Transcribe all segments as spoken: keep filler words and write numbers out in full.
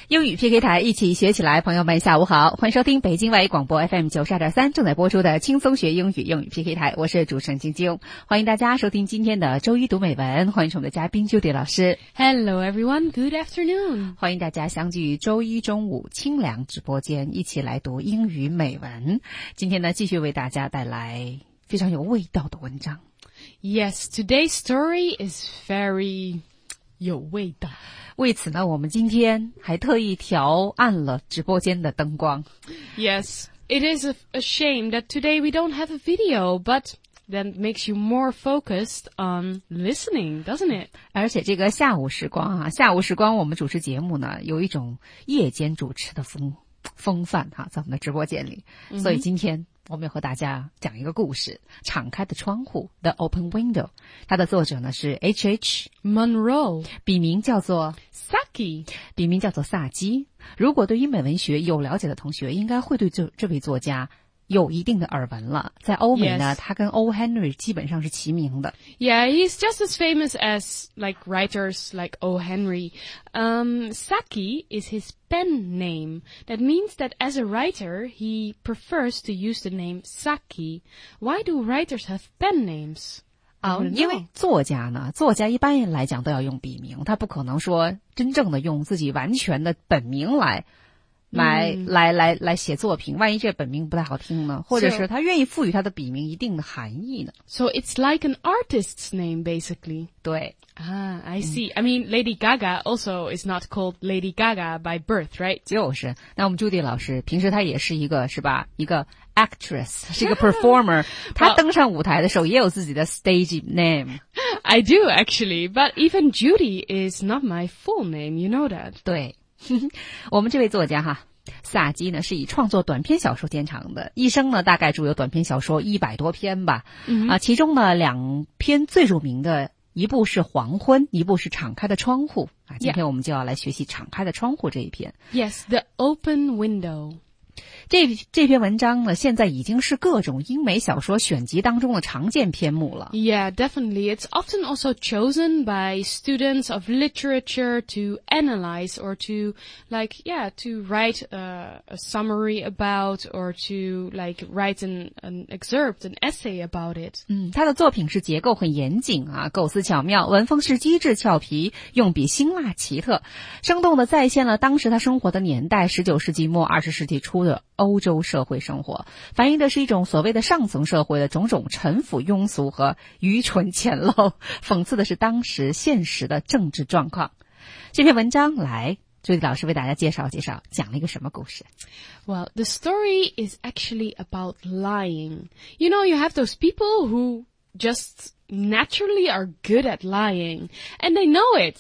英语 P K 台一起学起来，朋友们下午好，欢迎收听北京外语广播 F M 九十二点三正在播出的轻松学英语英语 P K 台，我是主持人晶晶，欢迎大家收听今天的周一读美文，欢迎我们的嘉宾 Judy 老师。 Hello everyone, good afternoon. 欢迎大家相聚于周一中午清凉直播间，一起来读英语美文。今天呢，继续为大家带来非常有味道的文章。 Yes, today's story is very 有味道。 为此呢，我们今天还特意调暗了直播间的灯光。 Yes, it is a, a shame that today we don't have a video, but that makes you more focused on listening, doesn't it? 而且这个下午时光啊，下午时光我们主持节目呢，有一种夜间主持的风风范哈、啊，在我们的直播间里。Mm-hmm. 所以今天我们要和大家讲一个故事，敞开的窗户 The Open Window， 它的作者呢是 H H Munro， 笔名叫做 Saki， 笔名叫做萨基。如果对英美文学有了解的同学，应该会对这这位作家有一定的耳闻了。在欧美呢， yes. 他跟 O. Henry 基本上是齐名的。 Yeah, he's just as famous as like writers like O. Henry. Um, Saki is his pen name. That means that as a writer, he prefers to use the name Saki. Why do writers have pen names? 啊、uh, 因为作家呢，作家一般来讲都要用笔名，他不可能说真正的用自己完全的本名来来、嗯、来来来写作品，万一这本名不太好听呢，或者是他愿意赋予他的笔名一定的含义呢。 So it's like an artist's name, basically. 对。 Ah, I see. I mean, Lady Gaga also is not called Lady Gaga by birth, right? 就是。那我们朱迪老师平时他也是一个是吧，一个 actress， 是一个 performer。 他登上舞台的时候也有自己的 stage name. I do actually, but even Judy is not my full name, you know that. 对。我们这位作家哈，萨基呢是以创作短篇小说见长的，一生呢大概著有短篇小说一百多篇吧。嗯、啊，其中呢两篇最著名的，一部是《黄昏》，一部是《敞开的窗户》啊。今天我们就要来学习《敞开的窗户》这一篇。 Yes, the open window. 这这篇文章呢，现在已经是各种英美小说选集当中的常见篇目了。 Yeah, definitely. It's often also chosen by students of literature to analyze or to, like, yeah, to write a, a summary about or to, like, write an, an excerpt, an essay about it. 嗯，他的作品是结构很严谨啊，构思巧妙，文风是机智俏皮，用笔辛辣奇特，生动地再现了当时他生活的年代，十九世纪末二十世纪初的欧洲社会生活，反映的是一种所谓的上层社会的种种陈腐庸俗和愚蠢浅陋，讽刺的是当时现实的政治状况。这篇文章来朱迪老师为大家介绍介绍，讲了一个什么故事？ Well, the story is actually about lying. You know, you have those people who just naturally are good at lying, and they know it,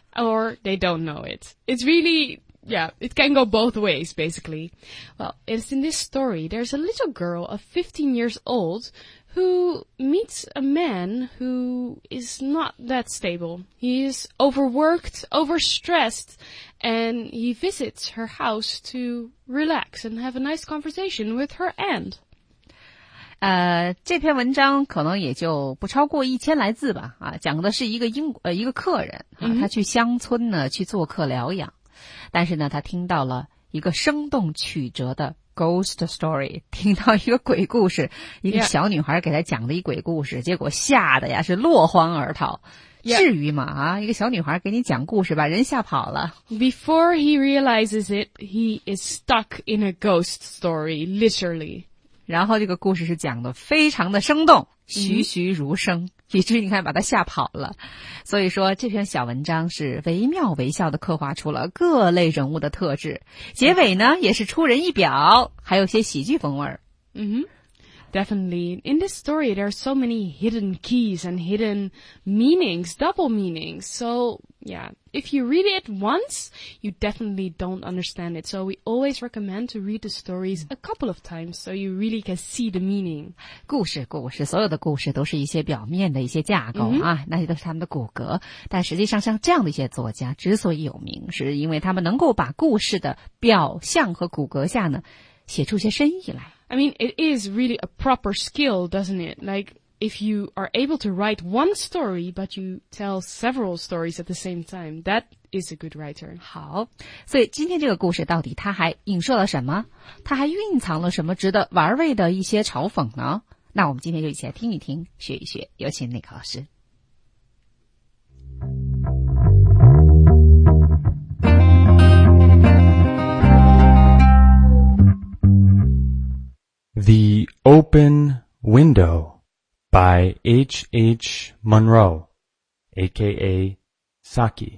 or they don't know it. It's really...Yeah, it can go both ways, basically. Well, it's in this story, there's a little girl of fifteen years old who meets a man who is not that stable. He is overworked, overstressed, and he visits her house to relax and have a nice conversation with her aunt. 呃，这篇文章可能也就不超过一千来字吧，啊，讲的是一个英呃一个客人啊，他去乡村呢去做客疗养。但是呢，他听到了一个生动曲折的 ghost story， 听到一个鬼故事，一个小女孩给他讲的一鬼故事， yeah. 结果吓得呀是落荒而逃。Yeah. 至于吗？啊，一个小女孩给你讲故事，把人吓跑了。 Before he realizes it, he is stuck in a ghost story, literally. 然后这个故事是讲的非常的生动，栩栩如生，以至于你看把他吓跑了。所以说这篇小文章是惟妙惟肖的刻画出了各类人物的特质，结尾呢也是出人意表，还有些喜剧风味。 嗯。Definitely. In this story, there are so many hidden keys and hidden meanings, double meanings. So, yeah, if you read it once, you definitely don't understand it. So we always recommend to read the stories a couple of times so you really can see the meaning. 故事故事所有的故事都是一些表面的一些架构、嗯、啊，那些都是他们的骨骼。但实际上像这样的一些作家之所以有名，是因为他们能够把故事的表象和骨骼下呢写出些深意来。 I mean, it is really a proper skill, doesn't it? Like, if you are able to write one story, but you tell several stories at the same time, that is a good writer. 好，所以今天这个故事到底它还影射了什么？它还蕴藏了什么值得玩味的一些嘲讽呢？那我们今天就一起来听一听，学一学。有请内考老师。 The Open Window by H H Munro, a k a. Saki.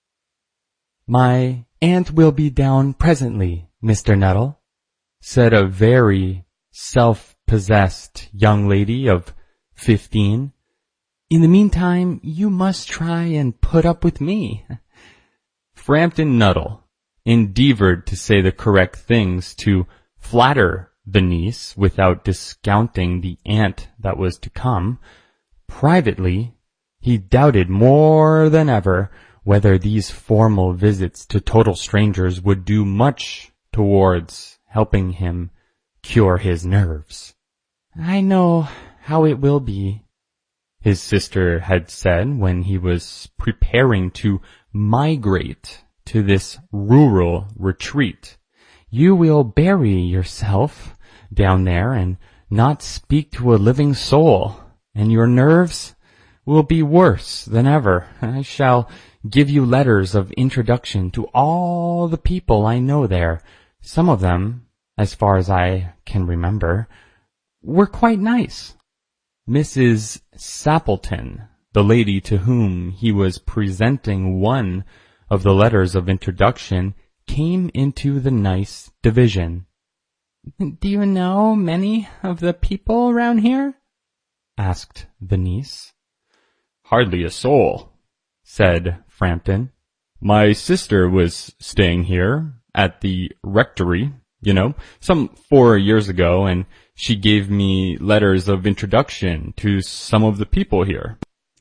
My aunt will be down presently, Mister Nettle, said a very self-possessed young lady of fifteen. In the meantime, you must try and put up with me. Frampton Nuttall endeavored to say the correct things to flatter the niece without discounting the aunt that was to come. Privately, he doubted more than ever whether these formal visits to total strangers would do much towards helping him cure his nerves. I know how it will be, his sister had said when he was preparing to migrate to this rural retreat. You will bury yourself down there and not speak to a living soul, and your nerves will be worse than ever. I shall give you letters of introduction to all the people I know there. Some of them, as far as I can remember, were quite nice. Missus Sappleton, the lady to whom he was presenting one of the letters of introduction, came into the nice division. Do you know many of the people around here? Asked the niece. Hardly a soul, said Frampton. My sister was staying here at the rectory, you know, some four years ago, and she gave me letters of introduction to some of the people here.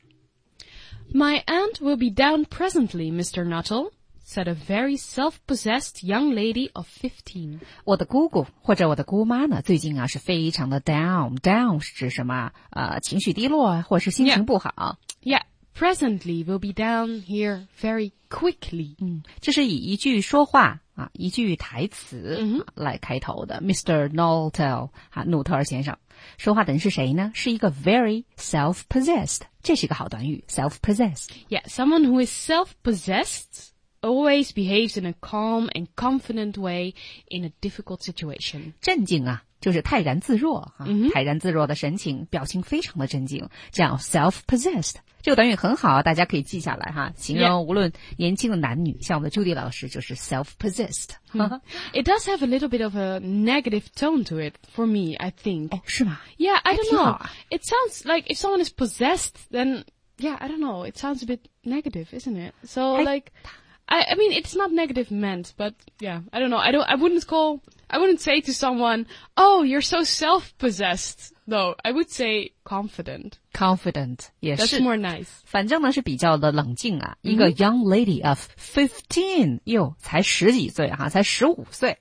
My aunt will be down presently, Mister Nuttall, said a very self-possessed young lady of fifteen. 我的姑姑或者我的姑妈呢，最近啊是非常的 down。down 是指什么？呃，情绪低落，或是心情不好。 Yeah, presently will be down here very quickly. 嗯，这是以一句说话啊，一句台词、 嗯、 来开头的。Mister Nuttall 啊，努特尔先生说话的人是谁呢？是一个 very self-possessed， 这是一个好短语 ，self-possessed。 Yeah, someone who is self-possessed always behaves in a calm and confident way in a difficult situation. 镇静啊，就是泰然自若啊， 嗯、 泰然自若的神情，表情非常的镇静，这样 self-possessed 这个短语很好啊，大家可以记下来哈，形容无论年轻的男女， yeah. 像我们的 Judy 老师就是 self-possessed。 嗯、It does have a little bit of a negative tone to it for me, I think. 哦，是吗？ Yeah, I don't know. It sounds like if someone is possessed, then yeah, I don't know. It sounds a bit negative, isn't it? So like. I, I mean, it's not negative meant, but yeah, I don't know. I don't, I wouldn't call, I wouldn't say to someone, oh, you're so self-possessed. No, I would say confident. Confident, 也是。 That's more nice. 反正呢是比较的冷静啊，一个 young lady of fifteen， 哟，才十几岁哈，才十五岁。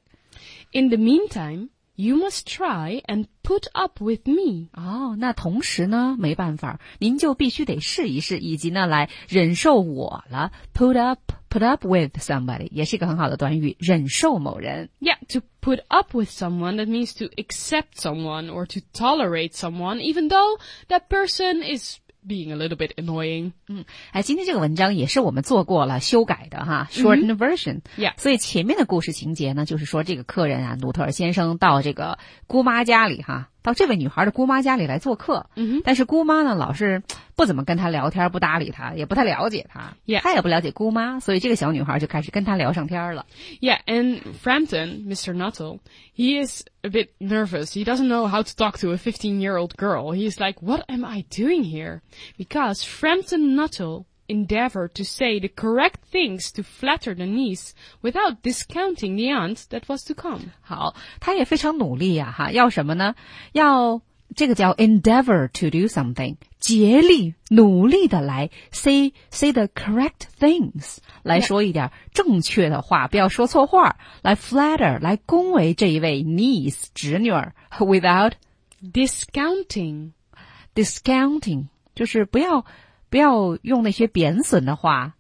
In the meantime, you must try and put up with me. 哦，那同时呢，没办法，您就必须得试一试，以及呢来忍受我了。Put up, put up with somebody 也是一个很好的短语，忍受某人。 Yeah, to put up with someone, that means to accept someone or to tolerate someone, even though that person is being a little bit annoying. 嗯，哎，今天这个文章也是我们做过了修改的哈 ，shortened version。 Yeah. 所以前面的故事情节呢，就是说这个客人啊，努特尔先生到这个姑妈家里哈，到这位女孩的姑妈家里来做客。 嗯， 但是姑妈呢，老是不怎么跟他聊天，不搭理他，也不太了解他。 Yeah. 他也不了解姑妈，所以这个小女孩就开始跟他聊上天了。 Yeah, and Frampton, Mister Nuttall, he is a bit nervous. He doesn't know how to talk to a fifteen-year-old girl. He's like, what am I doing here? Because Frampton Nuttall endeavored to say the correct things to flatter the niece without discounting the aunt that was to come. 好，他也非常努力呀，哈，要什么呢？要这个叫 endeavor to do something， 竭力努力的来 say say the correct things， 来说一点正确的话，不要说错话，来 flatter 来恭维这一位 niece 侄女儿 without discounting discounting 就是不要不要用那些贬损的话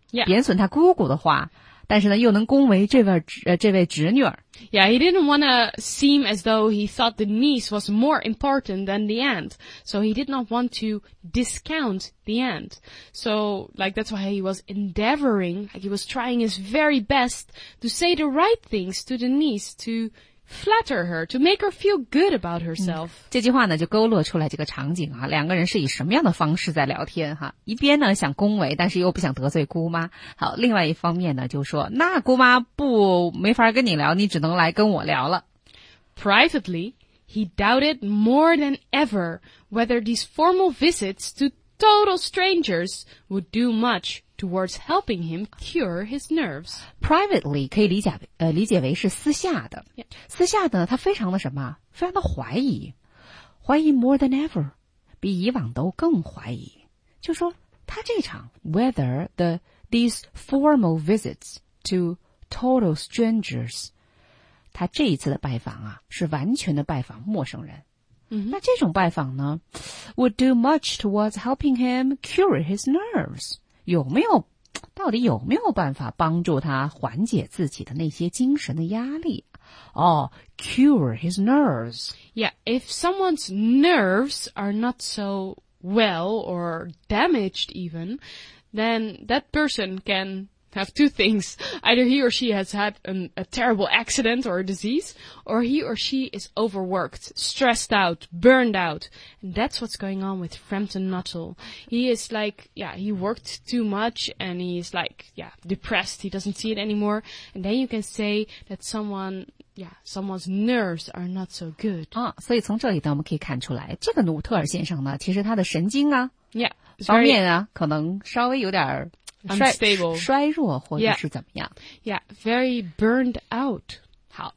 Yeah. 贬损他姑姑的话，但是呢，又能恭维这位呃这位侄女儿。 Yeah, he didn't want to seem as though he thought the niece was more important than the aunt. So he did not want to discount the aunt. So, like, that's why he was endeavoring, like he was trying his very best to say the right things to the niece, to flatter her, to make her feel good about herself. 这句话呢，就勾勒出来这个场景啊，两个人是以什么样的方式在聊天哈？一边呢想恭维，但是又不想得罪姑妈。好，另外一方面呢，就说那姑妈不没法跟你聊，你只能来跟我聊了。 Privately, he doubted more than ever whether these formal visits to total strangers would do much towards helping him cure his nerves. Privately 可以理解呃理解为是私下的， Yeah. 私下的他非常的什么？非常的怀疑，怀疑 more than ever， 比以往都更怀疑。就说他这场 whether the these formal visits to total strangers， 他这一次的拜访啊，是完全的拜访陌生人。 Mm-hmm. 那这种拜访呢 would do much towards helping him cure his nerves。有没有，到底有没有办法帮助他缓解自己的那些精神的压力？哦 ，cure his nerves. Yeah, if someone's nerves are not so well or damaged even, then that person can have two things. Either he or she has had an, a terrible accident or a disease, or he or she is overworked, stressed out, burned out. And that's what's going on with Frampton Nuttall. He is like, yeah, he worked too much and he is like, yeah, depressed. He doesn't see it anymore. And then you can say that someone, yeah, someone's nerves are not so good. 啊，所以从这里呢，我们可以看出来，这个努特尔先生呢，其实他的神经啊 Yeah, it's 方 very 面啊，可能稍微有点儿衰 unstable. 衰弱，或者 Yeah. 是怎么样。 Yeah, very burned out. 好，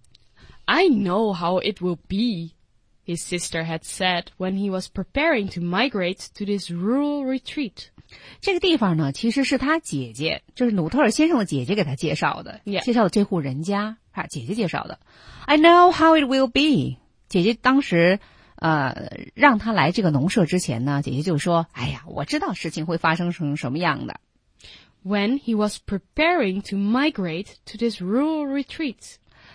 I know how it will be, his sister had said when he was preparing to migrate to this rural retreat. 这个地方呢，其实是他姐姐，就是努特尔先生的姐姐给他介绍的 Yeah. 介绍的这户人家啊，姐姐介绍的。I know how it will be。姐姐当时呃让他来这个农舍之前呢，姐姐就说：“哎呀，我知道事情会发生成什么样的。” When he was preparing to migrate to this rural retreat.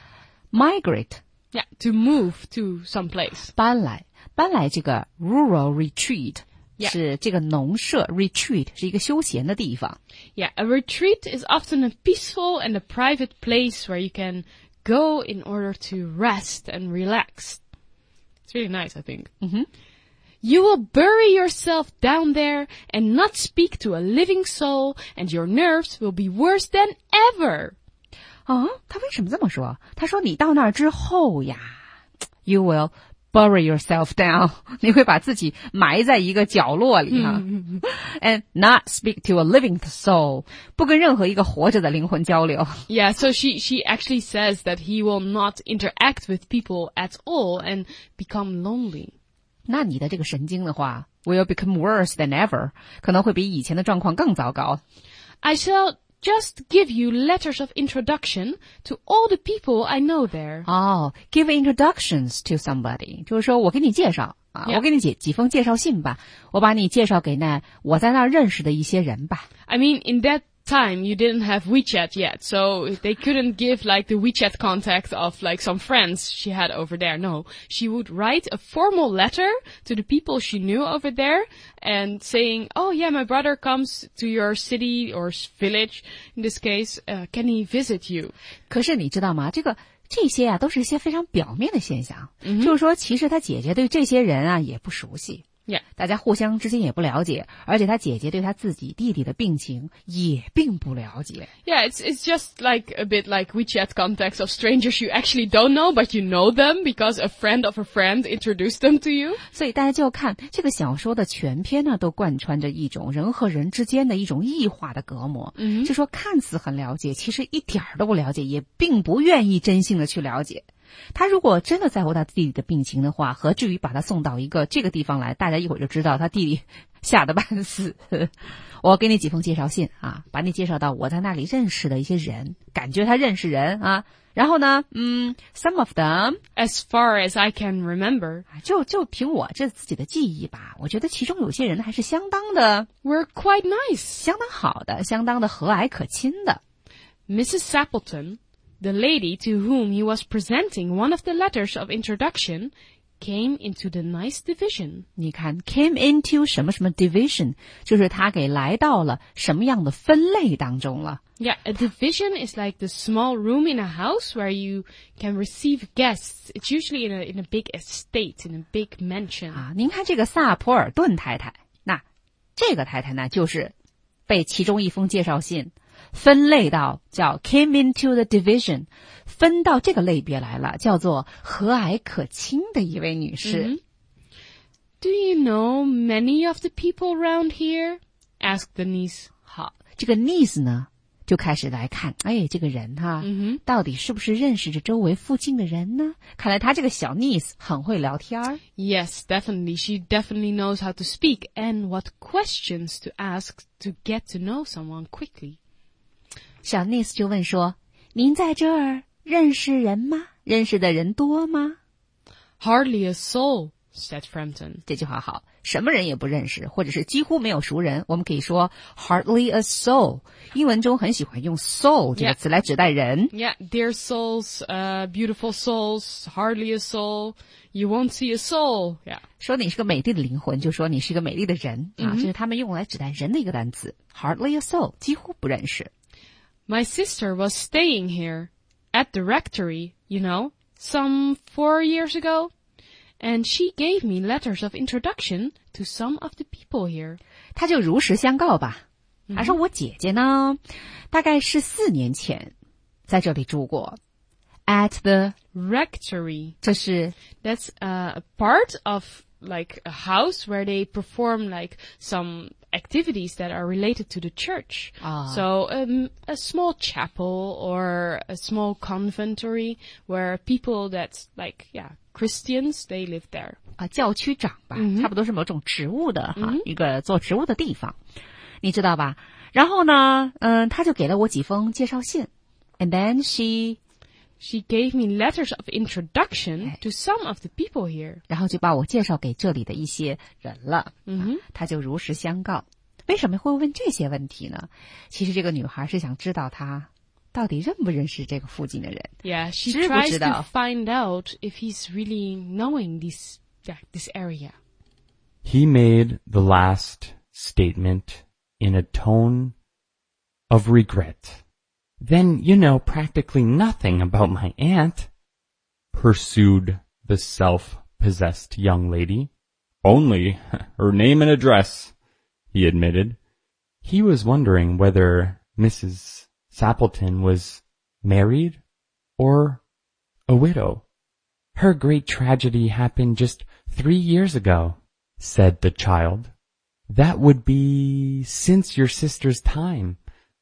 Migrate Yeah, to move to some place. 搬来搬来这个 rural retreat Yeah. 是这个农舍 retreat 是一个休闲的地方。 Yeah, a retreat is often a peaceful and a private place where you can go in order to rest and relax. It's really nice, I think. Mm-hmm. You will bury yourself down there and not speak to a living soul, and your nerves will be worse than ever. 啊，他为什么这么说？他说你到那儿之后呀 ，you will bury yourself down， 你会把自己埋在一个角落里哈，and not speak to a living soul， 不跟任何一个活着的灵魂交流。 Yeah, so she, she actually says that he will not interact with people at all and become lonely. 那你的这个神经的话 will become worse than ever， 可能会比以前的状况更糟糕。 I shall just give you letters of introduction to all the people I know there. 哦、oh, give introductions to somebody， 就是说我给你介绍啊 Yeah. 我给你几几封介绍信吧，我把你介绍给那我在那儿认识的一些人吧。 I mean, in that time, you didn't have WeChat yet, so they couldn't give like the WeChat contact of like some friends she had over there. No, she would write a formal letter to the people she knew over there and saying, oh yeah, my brother comes to your city or village, in this case, uh, can he visit you? 可是你知道吗？这个这些啊，都是一些非常表面的现象。 嗯哼就是说，其实他姐姐对这些人啊也不熟悉， Yeah. 大家互相之间也不了解，而且他姐姐对他自己弟弟的病情也并不了解。 Yeah, it's it's just like a bit like WeChat contacts of strangers you actually don't know, but you know them because a friend of a friend introduced them to you. 所以大家就看这个小说的全篇呢，都贯穿着一种人和人之间的一种异化的隔膜。 嗯就说看似很了解，其实一点儿都不了解，也并不愿意真心的去了解。 他如果真的在乎他弟弟的病情的话，何至于把他送到一个这个地方来，大家一会儿就知道他弟弟吓得半死。我给你几封介绍信啊，把你介绍到我在那里认识的一些人，感觉他认识人啊。然后呢，嗯 ，some of them as far as I can remember, 就就凭我这自己的记忆吧，我觉得其中有些人还是相当的 were quite nice. 相当好的，相当的和蔼可亲的。 Missus Sappleton, the lady to whom he was presenting one of the letters of introduction, came into the nice division. 你看 came into 什么什么 division， 就是他给来到了什么样的分类当中了。 Yeah, a division is like the small room in a house where you can receive guests. It's usually in a in a big estate, in a big mansion. 啊，您看这个萨普尔顿太太，那这个太太呢，就是被其中一封介绍信分类到叫 came into the division， 分到这个类别来了，叫做和蔼可亲的一位女士。 Mm-hmm. Do you know many of the people around here? Asked the niece. 好，这个 niece 呢，就开始来看，哎，这个人哈、啊 Mm-hmm. 到底是不是认识着周围附近的人呢？看来他这个小 niece 很会聊天儿。 Yes, definitely. She definitely knows how to speak and what questions to ask to get to know someone quickly. 小 niece 就问说：“您在这儿认识人吗？认识的人多吗？” Hardly a soul, said Frampton. 这句话好，什么人也不认识，或者是几乎没有熟人，我们可以说 hardly a soul。英文中很喜欢用 soul 这个词来指代人。 Yeah, dear souls, uh, beautiful souls, hardly a soul, you won't see a soul. Yeah. 说你是个美丽的灵魂，就说你是个美丽的人、 嗯、 啊，这是他们用来指代人的一个单词 hardly a soul， 几乎不认识。 My sister was staying here at the rectory, you know, some four years ago, and she gave me letters of introduction to some of the people here. 他就如实相告吧，他说我姐姐呢，大概是四年前在这里住过 ，at the rectory. 这是 That's uh, a part of like a house where they perform like some activities that are related to the church. Ah. So um, a small chapel or a small conventory where people that's like, yeah, Christians, they live there. 啊，教区长吧， 嗯、 差不多是某种职务的哈、 嗯， 一个做职务的地方，你知道吧？然后呢，嗯，他就给了我几封介绍信 ，and then she she gave me letters of introduction to some of the people here. 然后就把我介绍给这里的一些人了。 嗯、 他就如实相告。为什么会问这些问题呢？其实这个女孩是想知道他到底认不认识这个附近的人。 Yeah, she 知不 tries 知道 to find out if he's really knowing this, yeah, this area. He made the last statement in a tone of regret. Then you know practically nothing about my aunt, pursued the self-possessed young lady. Only her name and address, he admitted. He was wondering whether Missus Sappleton was married or a widow. Her great tragedy happened just three years ago, said the child. That would be since your sister's time.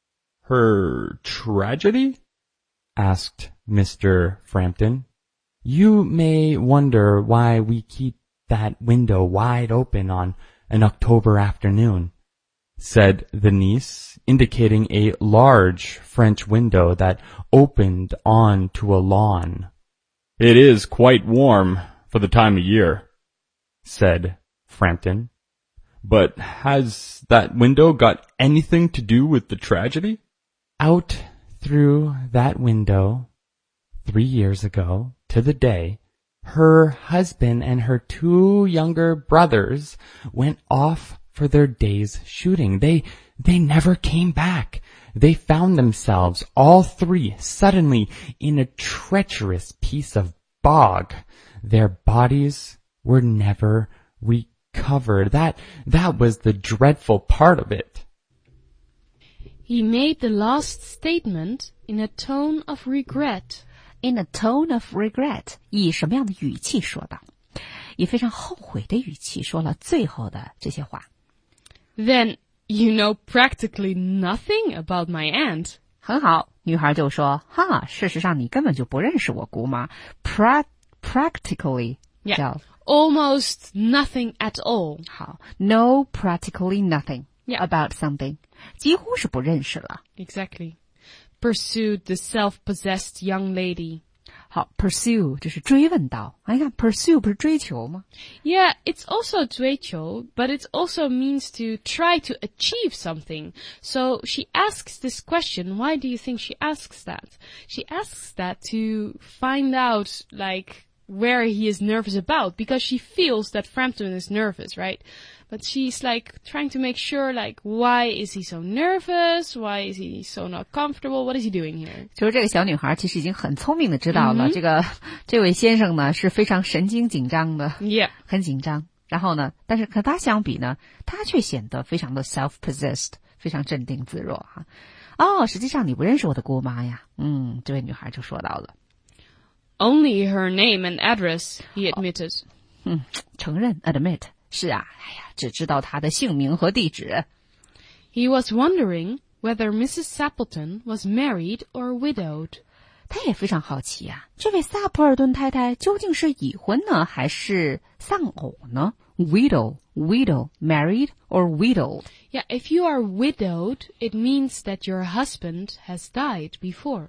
Her tragedy? Asked Mister Frampton. You may wonder why we keep that window wide open on an October afternoon, said the niece, indicating a large French window that opened onto a lawn. It is quite warm for the time of year, said Frampton. But has that window got anything to do with the tragedy? Out through that window, three years ago to the day, her husband and her two younger brothers went off for their day's shooting. They, they never came back. They found themselves, all three, suddenly in a treacherous piece of bog. Their bodies were never recovered. That, that was the dreadful part of it. He made the last statement in a tone of regret. In a tone of regret， 以什么样的语气说的？以非常后悔的语气说了最后的这些话。 Then you know practically nothing about my aunt. 很好，女孩就说，哈，事实上你根本就不认识我姑妈 pra practically Yeah. 叫 Almost nothing at all. 好 know practically nothing Yeah. about something 几乎是不认识了。 Exactly. Pursued the self-possessed young lady. 好 pursue 这是追问到，你看 pursue 不是追求吗？ Yeah, it's also 追求, but it also means to try to achieve something. So she asks this question. Why do you think she asks that? She asks that to find out, like, where he is nervous about, because she feels that Frampton is nervous, right? But she's like trying to make sure, like, why is he so nervous? Why is he so not comfortable? What is he doing here? 就是这个小女孩其实已经很聪明的知道了，这个这位先生呢是非常神经紧张的， Yeah. 很紧张。然后呢，但是和他相比呢，他却显得非常的 self-possessed， 非常镇定自若哈。哦，实际上你不认识我的姑妈呀。嗯，这位女孩就说到了。 Only her name and address, he admitted. 嗯，承认 admit 是啊，哎呀，只知道她的姓名和地址。 He was wondering whether Missus Sappleton was married or widowed. 他也非常好奇啊，这位萨普尔顿太太究竟是已婚呢，还是丧偶呢 ？Widow, widow, married or widowed? Yeah, if you are widowed, it means that your husband has died before.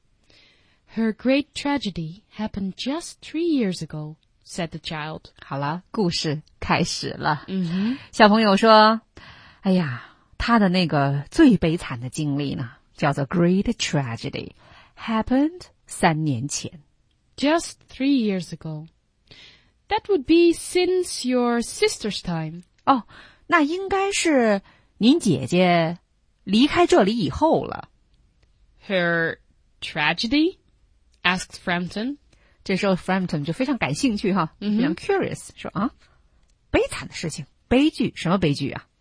Her great tragedy happened just three years ago, said the child. 好了，故事开始了。 嗯哼， 小朋友说：“哎呀，他的那个最悲惨的经历呢，叫做 Great Tragedy, happened 三年前。 Just three years ago. That would be since your sister's time. 哦，那应该是您姐姐离开这里以后了。 Her tragedy? Asked Frampton. 这时候 Frampton 就非常感兴趣哈， 嗯哼非常 curious， 说啊，悲惨的事情，悲剧，什么悲剧啊？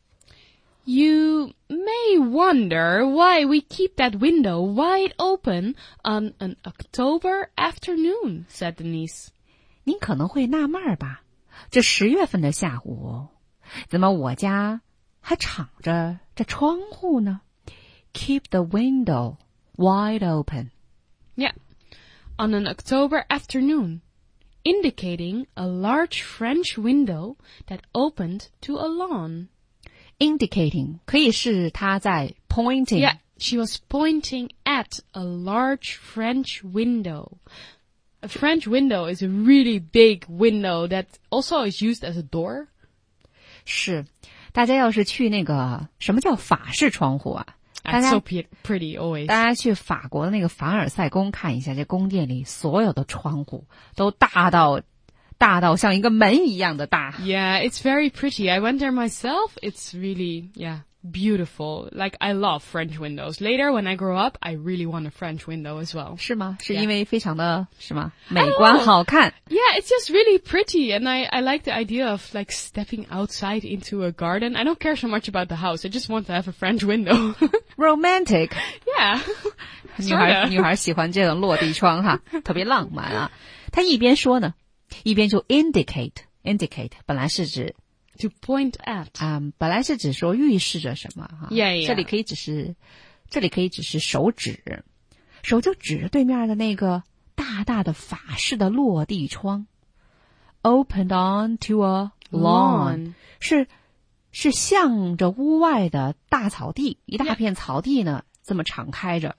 You may wonder why we keep that window wide open on an October afternoon, said the niece. 您可能会纳闷儿吧，这十月份的下午，怎么我家还敞着这窗户呢 ？Keep the window wide open. Yeah, on an October afternoon, indicating a large French window that opened to a lawn. Indicating 可以是他在 pointing. Yeah, she was pointing at a large French window. A French window is a really big window that also is used as a door. 是，大家要是去那个什么叫法式窗户啊？大 That's 家 so pe- pretty always. 大家去法国的那个凡尔赛宫看一下，这宫殿里所有的窗户都大到大到像一个门一样的大。 Yeah, it's very pretty. I went there myself. It's really, yeah, beautiful. Like, I love French windows. Later, when I grow up, I really want a French window as well. 是吗？是 Yeah. 因为非常的是吗？美观好看。 Yeah, it's just really pretty. And I, I like the idea of, like, stepping outside into a garden. I don't care so much about the house. I just want to have a French window. Romantic， Yeah. 女孩 Sorta. 女孩喜欢这种落地窗哈，特别浪漫啊。她一边说呢，一边就 indicate indicate， 本来是指 To point at. 啊、嗯，本来是指说预示着什么哈。 Yeah, yeah. 这里可以只是，这里可以只是手指，手就指着对面的那个大大的法式的落地窗 ，opened onto a lawn， Lawn. 是是向着屋外的大草地，一大片草地呢，这么敞开着。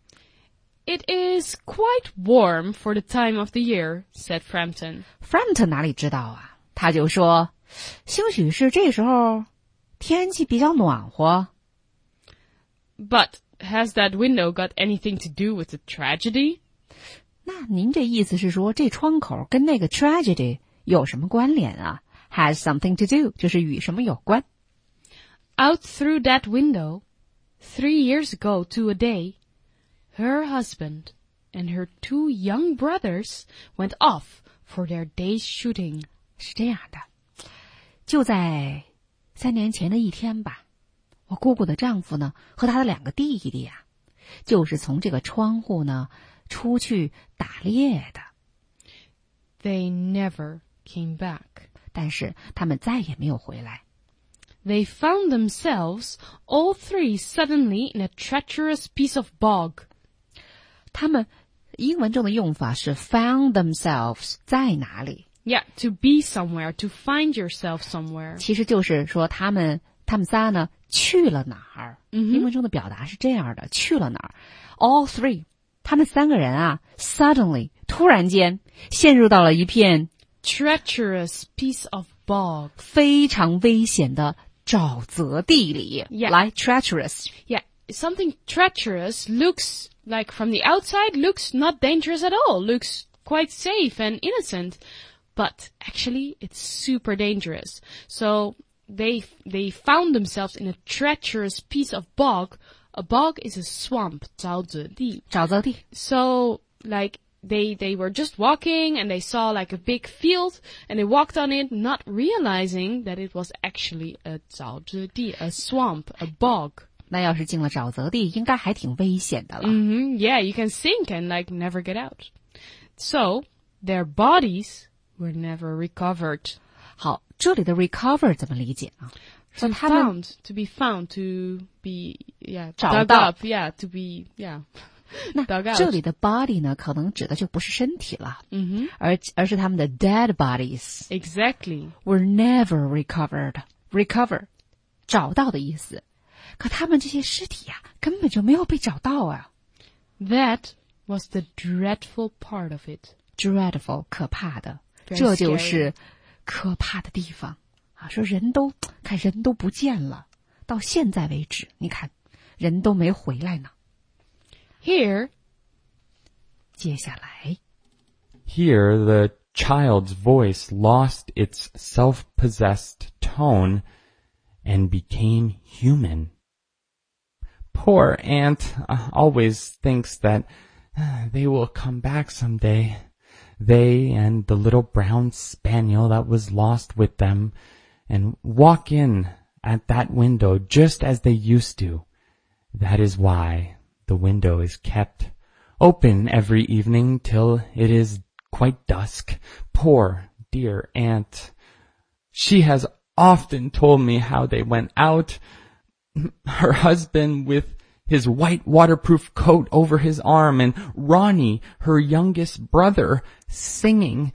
It is quite warm for the time of the year, said Frampton. Frampton 哪里知道啊？他就说，兴许是这时候天气比较暖和。 But has that window got anything to do with the tragedy? 那您这意思是说，这窗口跟那个 tragedy 有什么关联啊 ？Has something to do， 就是与什么有关？ Out through that window, three years ago to a day, her husband and her two young brothers went off for their day's shooting. 是这样的，就在三年前的一天吧，我姑姑的丈夫呢和他的两个弟弟啊，就是从这个窗户呢出去打猎的， They never came back. 但是他们再也没有回来。 they found themselves, all three suddenly in a treacherous piece of bog. 他们英文中的用法是 found themselves 在哪里？ Yeah, to be somewhere, to find yourself somewhere. 其实就是说他们他们仨呢去了哪儿？英文中的表达是这样的，去了哪儿 ？All three， 他们三个人啊 ，suddenly 突然间陷入到了一片 treacherous piece of bog， 非常危险的沼泽地里。 Yeah. 来 treacherous。 Yeah, something treacherous looks like from the outside looks not dangerous at all, looks quite safe and innocent, but actually it's super dangerous. So they they found themselves in a treacherous piece of bog. A bog is a swamp, 沼泽地。 沼泽地。 So like they they were just walking and they saw like a big field and they walked on it, not realizing that it was actually a 沼泽地, a swamp, a bog. 那要是进了沼泽地，应该还挺危险的了。 Mm-hmm. Yeah, you can sink and like never get out. So their bodies were never recovered. 好，这里的 recover 怎么理解啊？ To 他们 found, to be found, to be, yeah, 找 dug 到。 up, yeah, to be, yeah, 那 dug out. 这里的 body 呢，可能指的就不是身体了， Mm-hmm. 而而是他们的 dead bodies Exactly. were never recovered. Recover 找到的意思。可他们这些尸体呀、啊，根本就没有被找到啊。 That was the dreadful part of it. Dreadful 可怕的， Very 这就是可怕的地方啊！说人都看人都不见了，到现在为止，你看人都没回来呢。 Here, 接下来 Here, the child's voice lost its self-possessed tone and became human. Poor Aunt uh, always thinks that uh, they will come back someday. They and the little brown spaniel that was lost with them, and walk in at that window just as they used to. That is why the window is kept open every evening till it is quite dusk. Poor dear Aunt. She has often told me how they went out. Her husband with his white waterproof coat over his arm, and Ronnie, her youngest brother, singing.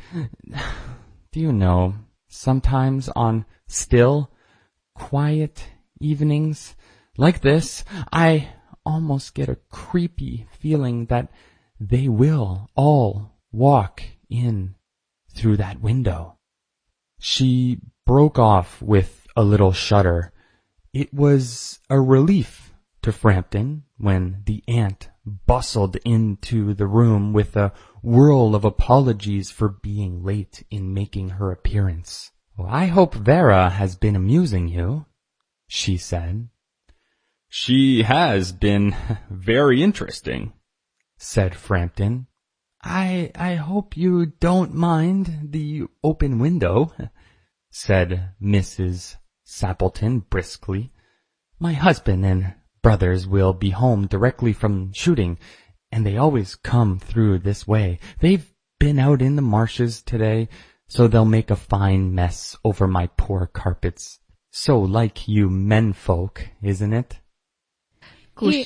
Do you know, sometimes on still, quiet evenings like this, I almost get a creepy feeling that they will all walk in through that window. She broke off with a little shudder. It was a relief to Frampton when the aunt bustled into the room with a whirl of apologies for being late in making her appearance. "Well, I hope Vera has been amusing you," she said. "She has been very interesting," said Frampton. I, I hope you don't mind the open window," said Missus Sappleton briskly. "My husband and brothers will be home directly from shooting, and they always come through this way. They've been out in the marshes today, so they'll make a fine mess over my poor carpets. So like you menfolk, isn't it?" Here,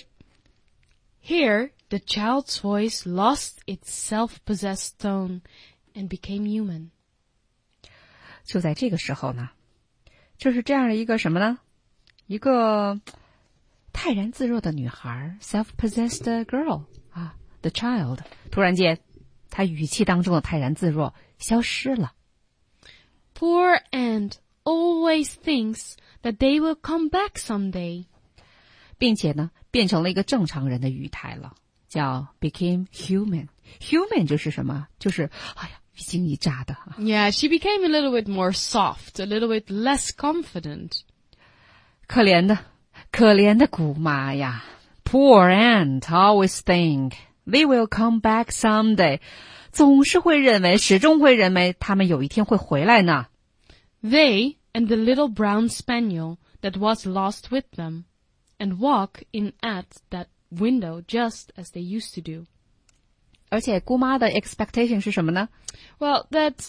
here, the child's voice lost its self-possessed tone and became human. 就在这个时候呢，就是这样的一个什么呢？一个泰然自若的女孩 ，self-possessed girl 啊 ，the child， 突然间，她语气当中的泰然自若消失了。 Poor Aunt always thinks that they will come back someday. 并且呢，变成了一个正常人的语态了，叫 became human。human 就是什么？就是哎呀，一惊一乍的。 Yeah, she became a little bit more soft, a little bit less confident. 可怜的，可怜的姑妈呀 ！Poor aunt always think they will come back someday， 总是会认为，始终会认为他们有一天会回来呢。 They and the little brown spaniel that was lost with them, and walk in at that window just as they used to do. 而且姑妈的 expectation 是什么呢？ Well, that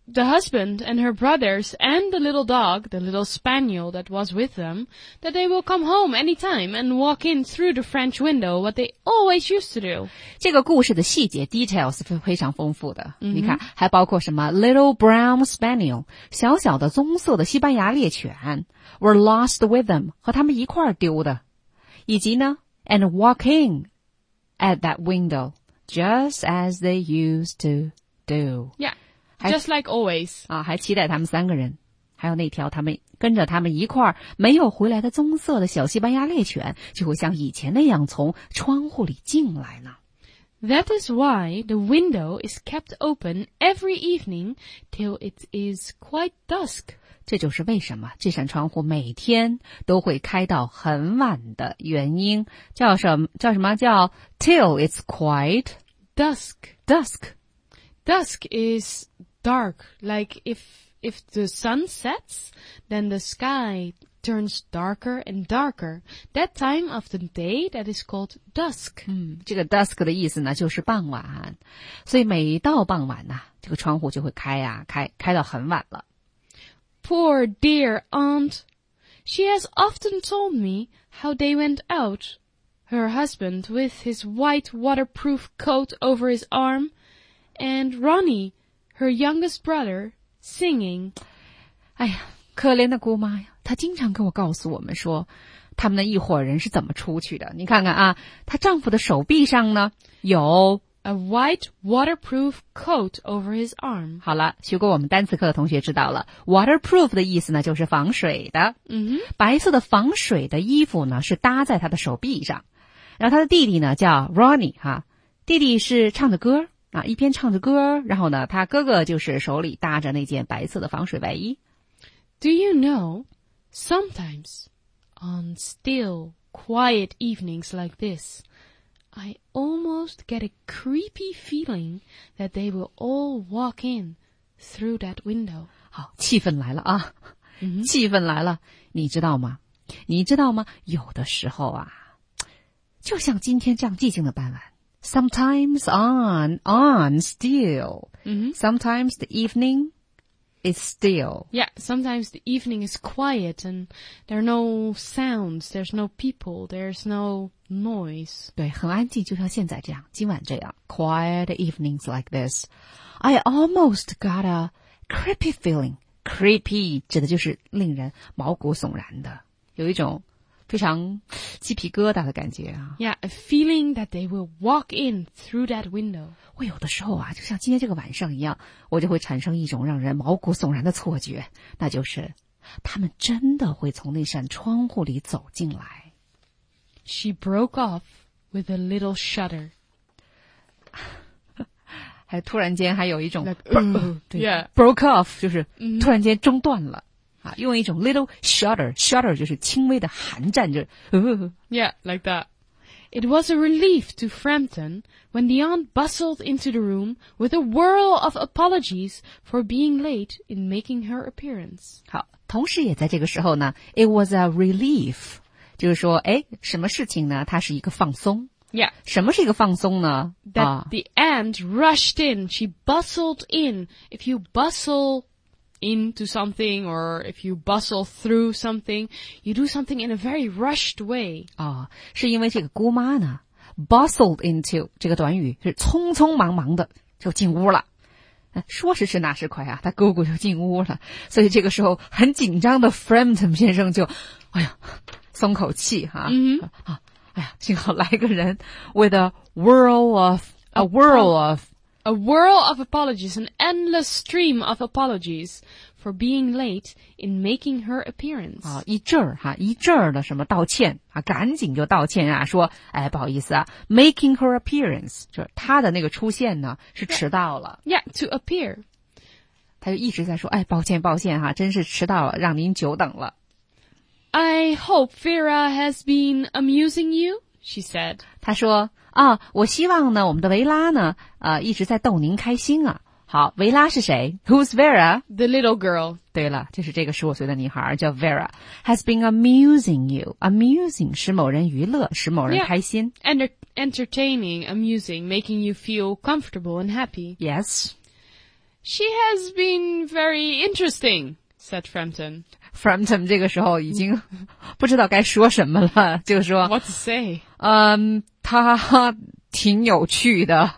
the husband and her brothers and the little dog, the little spaniel that was with them, that they will come home anytime and walk in through the French window, what they always used to do. 这个故事的细节 details 是非常丰富的。你看，还包括什么 little brown spaniel 小小的棕色的西班牙猎犬 were lost with them 和他们一块儿丢的，以及呢 and walk in at that window just as they used to do. Yeah, just like always. 啊，还期待他们三个人，还有那条他们跟着他们一块儿没有回来的棕色的小西班牙猎犬，就会像以前那样从窗户里进来呢。 That is why the window is kept open every evening till it is quite dusk. 这就是为什么这扇窗户每天都会开到很晚的原因，叫什么？叫什么？叫 till it's quite dusk. Dusk. Dusk is dark. Like if if the sun sets, then the sky turns darker and darker. That time of the day, that is called dusk. 嗯，这个 dusk 的意思呢，就是傍晚。所以每到傍晚呢，这个窗户就会开呀、啊，开开到很晚了。 Poor dear aunt. She has often told me how they went out. Her husband with his white waterproof coat over his arm, and Ronnie, her youngest brother, singing. 哎呀，可怜的姑妈呀，她经常跟我告诉我们说，他们的一伙人是怎么出去的。你看看啊，她丈夫的手臂上呢有 a white waterproof coat over his arm. 好了，学过我们单词课的同学知道了 ，waterproof 的意思呢就是防水的。 嗯哼， 白色的防水的衣服呢是搭在他的手臂上。然后他的弟弟呢叫 Ronnie 哈，弟弟是唱着歌啊，一边唱着歌，然后呢他哥哥就是手里搭着那件白色的防水外衣。 Do you know, sometimes on still, quiet evenings like this, I almost get a creepy feeling that they will all walk in through that window. 好，气氛来了啊， 嗯哼， 气氛来了，你知道吗？你知道吗？有的时候啊，就像今天这样寂静的傍晚 ，sometimes on on still， 嗯哼 sometimes the evening is still. Yeah, sometimes the evening is quiet and there are no sounds, there's no people, there's no noise. 对，很安静，就像现在这样，今晚这样。Quiet evenings like this, I almost got a creepy feeling. Creepy 指的就是令人毛骨悚然的，有一种非常鸡皮疙瘩的感觉啊。 Yeah, a feeling that they will walk in through that window. 我有的时候啊，就像今天这个晚上一样，我就会产生一种让人毛骨悚然的错觉，那就是他们真的会从那扇窗户里走进来。 She broke off with a little shudder. 还突然间还有一种 Like, bro- 对 yeah. broke off 就是嗯突然间中断了、啊，用一种 little shudder shudder 就是轻微的寒战，就是、呃、 Yeah, like that. It was a relief to Frampton when the aunt bustled into the room with a whirl of apologies for being late in making her appearance. 好，同时也在这个时候呢 it was a relief 就是说哎什么事情呢，它是一个放松。 Yeah. 什么是一个放松呢？ That 啊 the aunt rushed in. She bustled in. If you bustle into something or if you bustle through something, you do something in a very rushed way. 啊，是因为这个姑妈呢 bustled into 这个短语是匆匆忙忙的就进屋了。说时迟那时快啊，他姑姑就进屋了，所以这个时候很紧张的 Frampton 先生就哎呀松口气哈、 嗯哼啊，哎呀幸好来个人 with a whirl of a whirl of A whirl of apologies, an endless stream of apologies for being late in making her appearance. 啊，一阵儿哈，一阵儿的什么道歉啊，赶紧就道歉啊，说哎不好意思啊 ，making her appearance，就是她的那个出现呢是迟到了。 Yeah, to appear. 他就一直在说，哎，抱歉抱歉哈，真是迟到了，让您久等了。 I hope Vera has been amusing you, she said. 他说啊，我希望呢，我们的维拉呢，呃，一直在逗您开心啊。好，维拉是谁 ？Who's Vera？ The little girl. 对了，就是这个十五岁的女孩叫 Vera。Has been amusing you. Amusing 使某人娱乐，使某人 Yeah. 开心。 Enter- entertaining, amusing, making you feel comfortable and happy. Yes. She has been very interesting, said Frampton. Frampton 这个时候已经不知道该说什么了，就说 What to say? 嗯，她挺有趣的。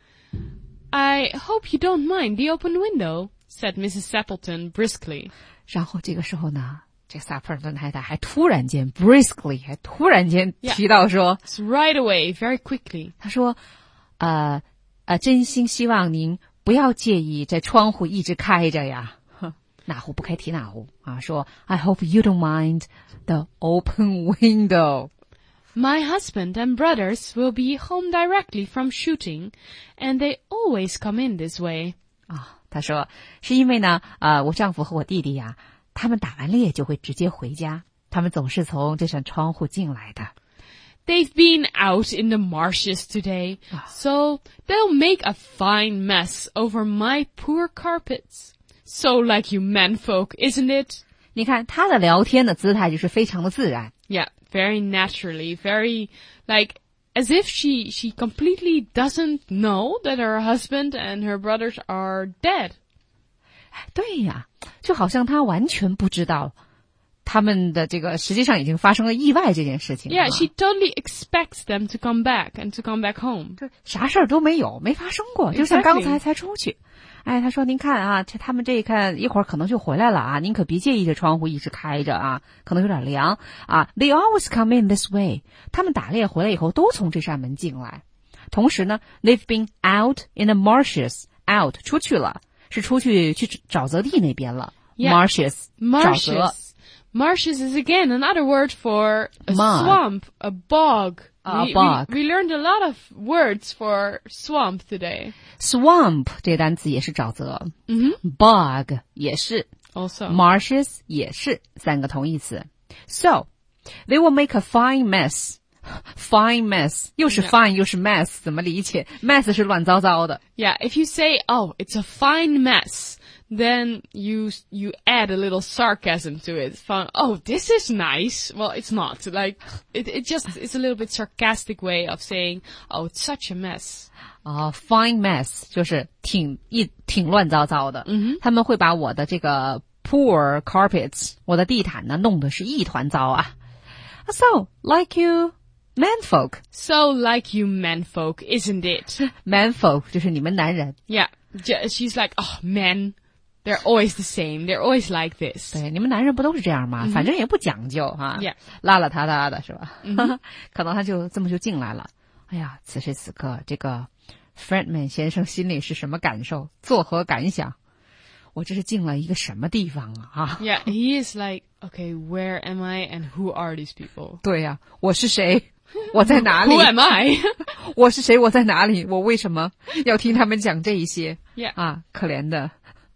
I hope you don't mind the open window, said Missus Sappleton briskly. 然后这个时候呢，这个萨普尔顿太太还突然间 briskly 还突然间提到说 It's right away, very quickly. 她说呃呃真心希望您不要介意这窗户一直开着呀，哪壶不开提哪壶啊，说 I hope you don't mind the open window. My husband and brothers will be home directly from shooting, and they always come in this way. 啊，他说是因为呢，呃，我丈夫和我弟弟呀，他们打完猎就会直接回家，他们总是从这扇窗户进来的。 They've been out in the marshes today, so they'll make a fine mess over my poor carpets. So like you menfolk, isn't it? 你看他的聊天的姿态就是非常的自然。 Yeah, very naturally, very like as if she she completely doesn't know that her husband and her brothers are dead. 对呀，就好像他完全不知道他们的这个实际上已经发生了意外这件事情。 Yeah, she totally expects them to come back and to come back home. 对，啥事儿都没有，没发生过，就像刚才才出去。哎，他说您看啊，这他们这一看一会儿可能就回来了啊，您可别介意这窗户一直开着啊，可能有点凉啊。They always come in this way. 他们打猎回来以后都从这扇门进来。同时呢 ，They've been out in the marshes. Out 出去了，是出去去沼泽地那边了。 Yeah. Marshes 沼泽。 Marshes. Marshes is again another word for a Mud. swamp, a bog. A we, bog. We, we learned a lot of words for swamp today. Swamp 这个单词也是沼泽。 Mm-hmm. Bog 也是。 Also. Marshes 也是三个同义词。So, they will make a fine mess. Fine mess 又是 fine 又是 mess 怎么理解 ？mess 是乱糟糟的。 Yeah, if you say, oh, it's a fine mess, then you you add a little sarcasm to it. Fun, oh, this is nice. Well, it's not. Like, it, it just is a little bit sarcastic way of saying, oh, it's such a mess. 啊、uh, ，fine mess 就是挺一挺乱糟糟的。 嗯哼， 他们会把我的这个 poor carpets 我的地毯呢弄得是一团糟啊。So, like you menfolk. So like you menfolk, isn't it? Menfolk 就是你们男人。 Yeah, j- she's like, oh, men, they're always the same. They're always like this. 对，你们男人不都是这样吗？ 反正也不讲究哈， Yeah. 邋邋遢遢的是吧？可能他就这么就进来了。哎呀，此时此刻，这个 Friedman 先生心里是什么感受？作何感想？我这是进了一个什么地方啊？啊 Yeah, he is like, okay, where am I and who are these people? 对呀、啊，我是谁？我在哪里 Who am I? 我是谁？我在哪里？我为什么要听他们讲这一些？ Yeah. 啊，可怜的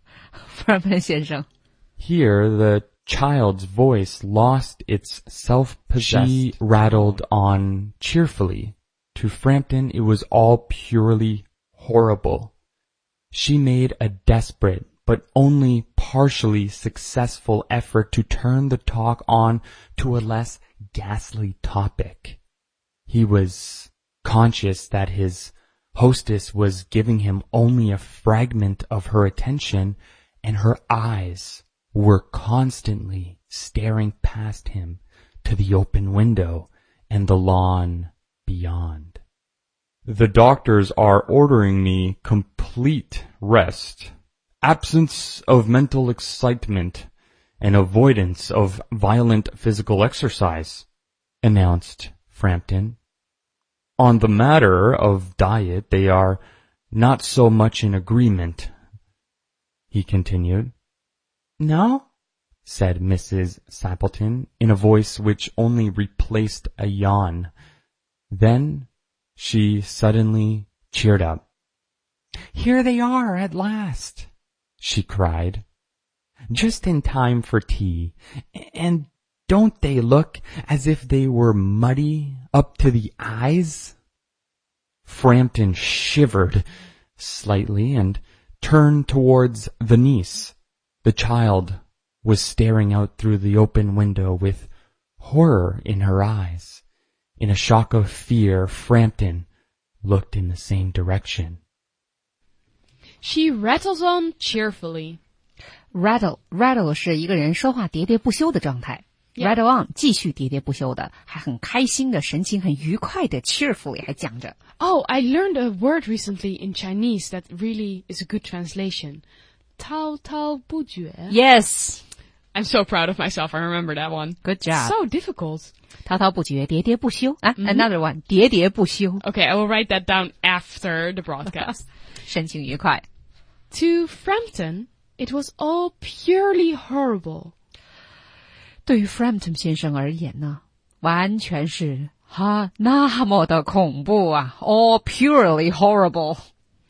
Friedman 先生。 Here, the child's voice lost its self-possessed. She rattled on cheerfully. To Frampton, it was all purely horrible. She made a desperate, but only partially successful effort to turn the talk on to a less ghastly topic. He was conscious that his hostess was giving him only a fragment of her attention, and her eyes were constantly staring past him to the open window and the lawn beyond. The doctors are ordering me complete rest, absence of mental excitement, and avoidance of violent physical exercise, announced Frampton. On the matter of diet, they are not so much in agreement, he continued. No? Said Missus Sappleton in a voice which only replaced a yawn. Then she suddenly cheered up. Here they are at last, she cried. Just in time for tea. And don't they look as if they were muddy up to the eyes? Frampton shivered slightly and turned towards the niece. The child was staring out through the open window with horror in her eyes. In a shock of fear, Frampton looked in the same direction. She rattles on cheerfully. Rattle rattle 是一个人说话喋喋不休的状态。 Yeah. Rattle on 继续喋喋不休的，还很开心的，神情很愉快的 cheerfully 还讲着。 Oh, I learned a word recently in Chinese that really is a good translation. 滔滔不绝. Yes, I'm so proud of myself. I remember that one. good job. So difficult. 滔滔不绝，喋喋不休啊、 Mm-hmm. Another one, 喋喋不休， Okay, I will write that down after the broadcast. 神情愉快。 To Frampton, it was all purely horrible. 对于 Frampton 先生而言呢，完全是哈那么的恐怖啊 ，all purely horrible.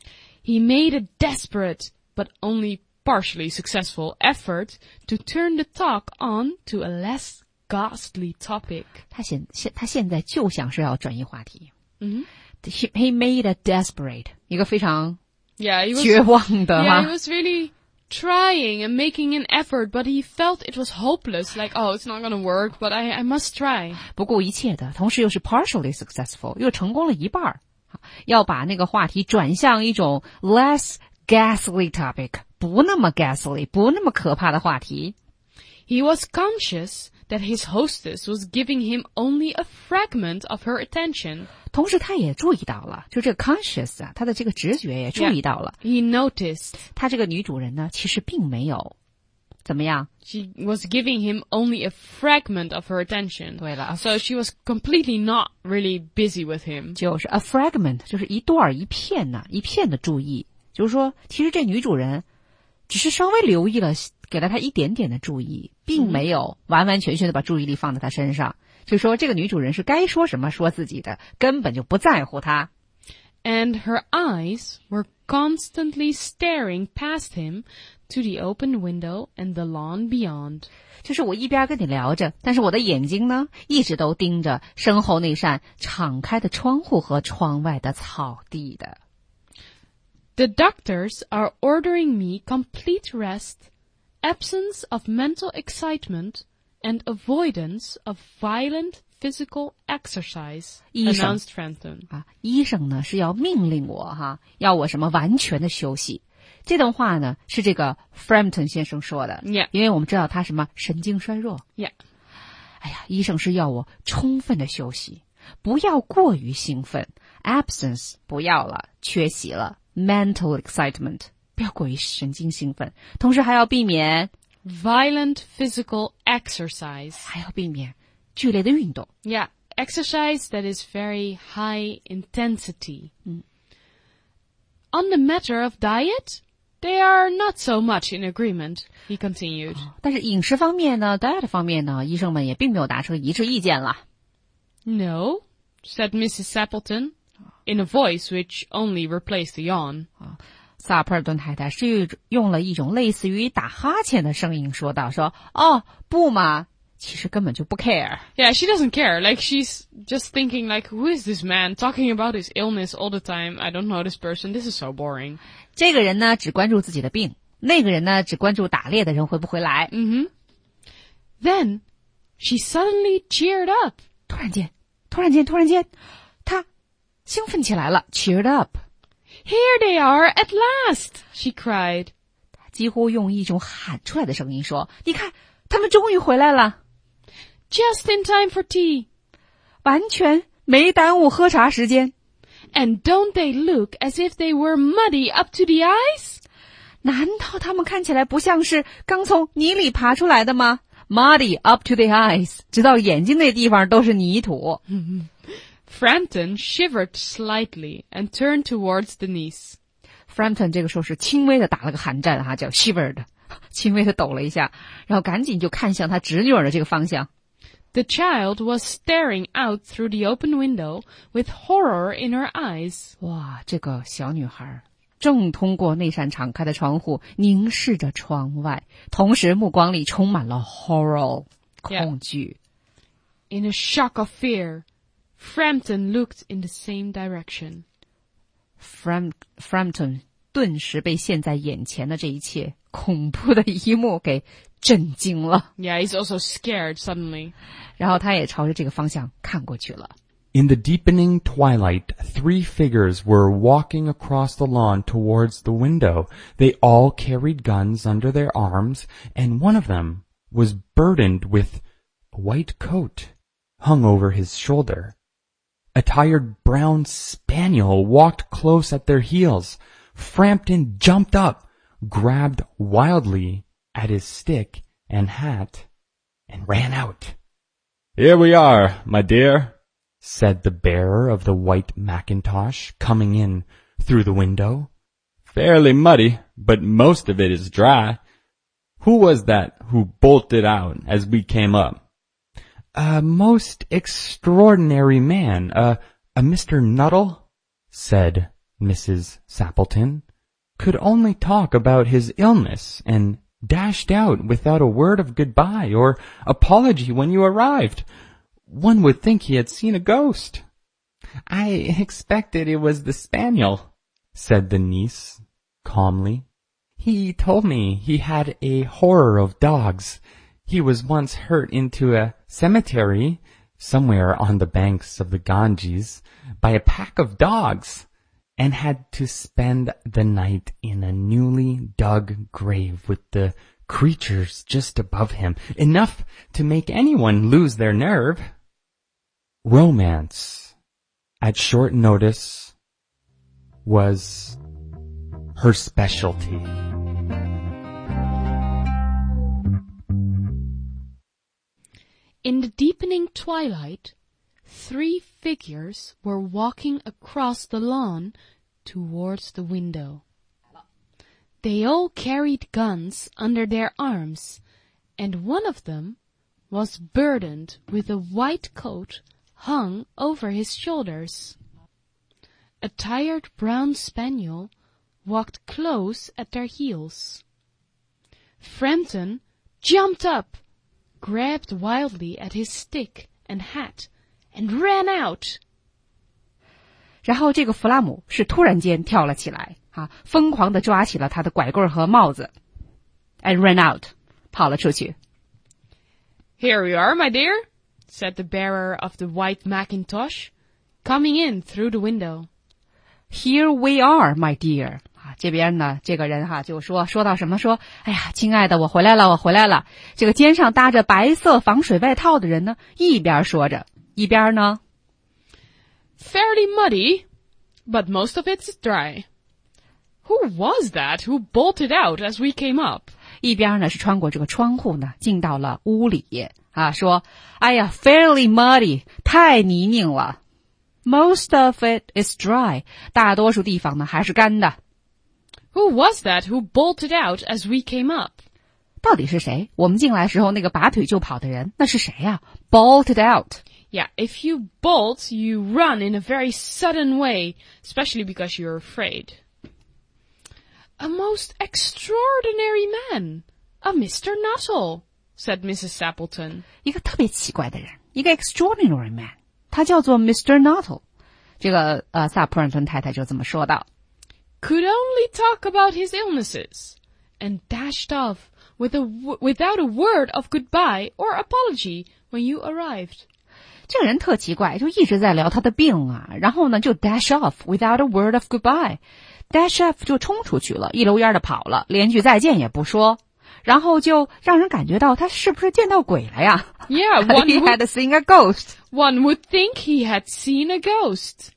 He made a desperate but only partially successful effort to turn the talk on to a less ghastly topic. 他现现他现在就想是要转移话题。 Mm-hmm. He, he made a desperate 一个非常 Yeah, he was, 绝望的 yeah, 哈 he was really trying and making an effort, but he felt it was hopeless. Like, oh, it's not going to work, but I, I must try. 不顾一切的，同时又是 partially successful， 又成功了一半儿，要把那个话题转向一种 less ghastly topic， 不那么 ghastly， 不那么可怕的话题。 He was conscious that his hostess was giving him only a fragment of her attention. 同时他也注意到了，就这个 conscious 啊，他的这个直觉也注意到了， He noticed 他这个女主人呢，其实并没有怎么样。 she was giving him only a fragment of her attention. 对了 So she was completely not really busy with him. 就是 a fragment， 就是一段一片呐、啊，一片的注意。就是说，其实这女主人只是稍微留意了，给了她一点点的注意，并没有完完全全的把注意力放在她身上。就是说，这个女主人是该说什么说自己的，根本就不在乎她。 And her eyes were constantly staring past him to the open window and the lawn beyond. 就是我一边跟你聊着，但是我的眼睛呢，一直都盯着身后那扇敞开的窗户和窗外的草地的。 The doctors are ordering me complete rest, absence of mental excitement, and avoidance of violent physical exercise, 医生 announced Frampton. 啊，医生呢是要命令我哈，要我什么完全的休息。这段话呢是这个 Frampton 先生说的， Yeah. 因为我们知道他什么神经衰弱。 Yeah. 哎呀，医生是要我充分的休息，不要过于兴奋 ，absence 不要了，缺席了 ，mental excitement 不要过于神经兴奋，同时还要避免 Violent physical exercise. 还要避免剧烈的运动。 Yeah, exercise that is very high intensity. Mm. On the matter of diet, they are not so much in agreement, he continued. 但是饮食方面呢 ，diet 方面呢，医生们也并没有达成一致意见啦。 No, said Missus Sappleton, in a voice which only replaced a yawn. 萨普尔顿太太是用了一种类似于打哈欠的声音说道：“说哦，不嘛，其实根本就不 care。” Yeah, she doesn't care. Like, she's just thinking, like, who is this man talking about his illness all the time? I don't know this person. This is so boring. 这个人呢，只关注自己的病；那个人呢，只关注打猎的人回不回来。 Mm-hmm. Then, she suddenly cheered up. 突然间，突然间，突然间，他兴奋起来了 ，cheered up。Here they are at last, she cried. 他几乎用一种喊出来的声音说：“你看，他们终于回来了。” Just in time for tea. 完全没耽误喝茶时间。 And don't they look as if they were muddy up to the eyes? 难道他们看起来不像是刚从泥里爬出来的吗？ Muddy up to the eyes， 直到眼睛那地方都是泥土。 Frampton shivered slightly and turned towards Denise. Frampton 这个时候是轻微的打了个寒战哈，叫 shivered， 轻微的抖了一下，然后赶紧就看向他侄女儿的这个方向。 The child was staring out through the open window with horror in her eyes. 哇，这个小女孩正通过那扇敞开的窗户凝视着窗外，同时目光里充满了 horror， 恐惧。 In a shock of fear, Frampton looked in the same direction. Fram Frampton 顿时被现在眼前的这一切恐怖的一幕给震惊了。 Yeah, he's also scared suddenly. 然后他也朝着这个方向看过去了。 In the deepening twilight, three figures were walking across the lawn towards the window. They all carried guns under their arms, and one of them was burdened with a white coat hung over his shoulder. A tired brown spaniel walked close at their heels. Frampton jumped up, grabbed wildly at his stick and hat, and ran out. "Here we are, my dear," said the bearer of the white mackintosh, coming in through the window. "Fairly muddy, but most of it is dry. Who was that who bolted out as we came up?" "A most extraordinary man, a, a Mister Nuttall," said Missus Sappleton. "Could only talk about his illness, and dashed out without a word of goodbye or apology when you arrived. One would think he had seen a ghost." "I expected it was the spaniel," said the niece calmly. "He told me he had a horror of dogs. He was once hurt into a cemetery somewhere on the banks of the Ganges by a pack of dogs, and had to spend the night in a newly dug grave with the creatures just above him, enough to make anyone lose their nerve." Romance, at short notice, was her specialty. In the deepening twilight, three figures were walking across the lawn towards the window. They all carried guns under their arms, and one of them was burdened with a white coat hung over his shoulders. A tired brown spaniel walked close at their heels. Frampton jumped up, grabbed wildly at his stick and hat, and ran out. 然后这个弗拉姆是突然间跳了起来，啊，疯狂地抓起了他的拐棍和帽子 ，and ran out， 跑了出去。 "Here we are, my dear," said the bearer of the white mackintosh, coming in through the window. "Here we are, my dear." 啊，这边呢，这个人哈就说说到什么说，哎呀，亲爱的，我回来了，我回来了。这个肩上搭着白色防水外套的人呢，一边说着，一边呢 "Fairly muddy, but most of it's dry. Who was that who bolted out as we came up?" 一边呢是穿过这个窗户呢，进到了屋里啊，说，哎呀 ，fairly muddy， 太泥泞了。Most of it is dry， 大多数地方呢还是干的。 Who was that who bolted out as we came up? 到底是谁？我们进来时候那个拔腿就跑的人，那是谁呀 ？Bolted out. Yeah, if you bolt, you run in a very sudden way, especially because you're afraid. A most extraordinary man, a Mister Nuttall, said Missus Sappleton. 一个特别奇怪的人，一个 extraordinary man， 他叫做 Mister Nuttall。这个呃，萨普尔顿太太就这么说道。 Could only talk about his illnesses, and dashed off with a w- without a word of goodbye or apology when you arrived. 这个人特奇怪，就一直在聊他的病啊，然后呢就 dash off without a word of goodbye。dash off 就冲出去了，一溜烟的跑了，连句再见也不说，然后就让人感觉到他是不是见到鬼了呀 Yeah, one he would, had seen a ghost. One would think he had seen a ghost.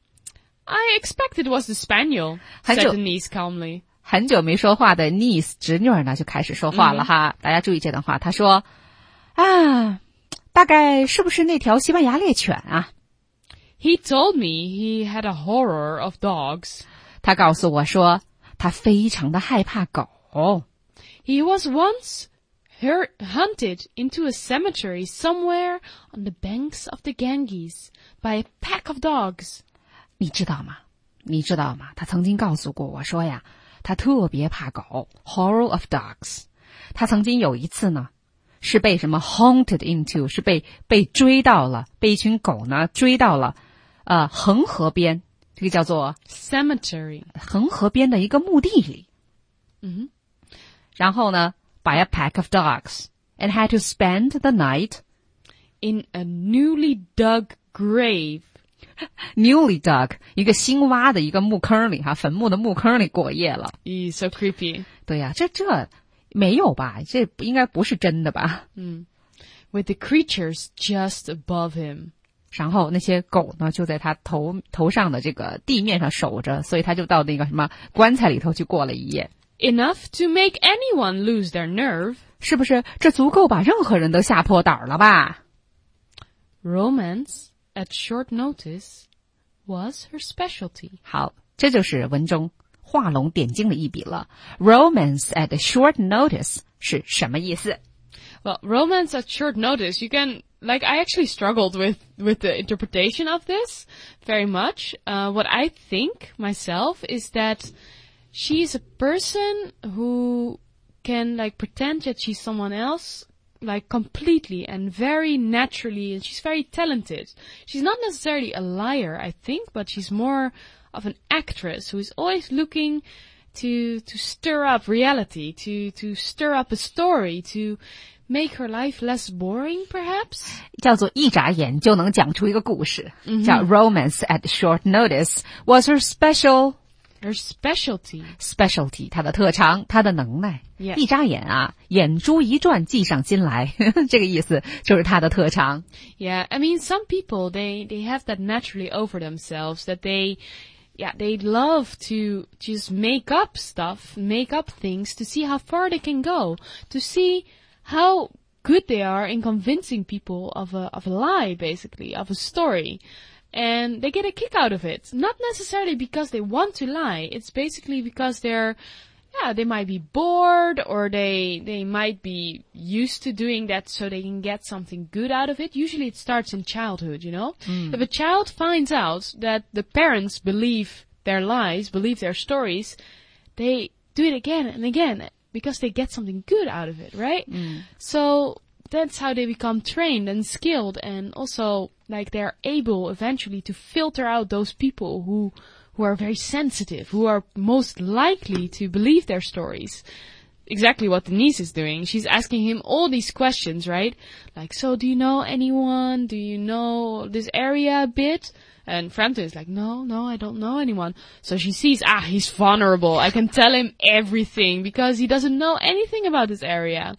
I expect it was the spaniel, said the niece calmly. 很久没说话的 niece 侄女儿呢就开始说话了哈，嗯、大家注意这段话，她说啊，大概是不是那条西班牙猎犬啊 He told me he had a horror of dogs. 他告诉我说他非常的害怕狗。 He was once hurt, hunted into a cemetery somewhere on the banks of the Ganges by a pack of dogs. 你知道吗？你知道吗？他曾经告诉过我说呀，他特别怕狗 ，horror of dogs。他曾经有一次呢，是被什么 hunted into， 是被被追到了，被一群狗呢追到了，呃，恒河边，这个叫做 cemetery， 恒河边的一个墓地里。 嗯， 然后呢 ，by a pack of dogs and had to spend the night in a newly dug grave. Newly dug 一个新挖的一个墓坑里哈，坟墓的墓坑里过夜了。 Ew, so creepy. 对呀、啊，这这没有吧？这应该不是真的吧？ 嗯 With the creatures just above him. 然后那些狗呢，就在他头头上的这个地面上守着，所以他就到那个什么棺材里头去过了一夜。 Enough to make anyone lose their nerve. 是不是？这足够把任何人都吓破胆了吧？ Romance at short notice was her specialty. 好，这就是文中画龙点睛的一笔了。Romance at short notice 是什么意思？ Well, romance at short notice, you can, like, I actually struggled with, with the interpretation of this very much. Uh, what I think myself is that she's a person who can, like, pretend that she's someone else, like, completely and very naturally, and she's very talented. She's not necessarily a liar, I think, but she's more of an actress who is always looking to, to stir up reality, to, to stir up a story, to make her life less boring, perhaps? 叫做一眨眼就能讲出一个故事，叫 Romance at short notice was her special Her specialty. specialty 她的特长，她的能耐。 Yeah. 一眨眼啊，眼珠一转，计上心来，这个意思就是她的特长。 Yeah, I mean, some people, they, they have that naturally over themselves, that they, yeah, they love to just make up stuff, make up things to see how far they can go, to see how good they are in convincing people of a, of a lie, basically, of a story. And they get a kick out of it. Not necessarily because they want to lie. It's basically because they're, yeah, they might be bored, or they, they might be used to doing that so they can get something good out of it. Usually it starts in childhood, you know? Mm. If a child finds out that the parents believe their lies, believe their stories, they do it again and again because they get something good out of it, right? Mm. So that's how they become trained and skilled, and also, like, they're able eventually to filter out those people who who are very sensitive, who are most likely to believe their stories. Exactly what Denise is doing. She's asking him all these questions, right? Like, so do you know anyone? Do you know this area a bit? And Frampton is like, no, no, I don't know anyone. So she sees, ah, he's vulnerable. I can tell him everything because he doesn't know anything about this area.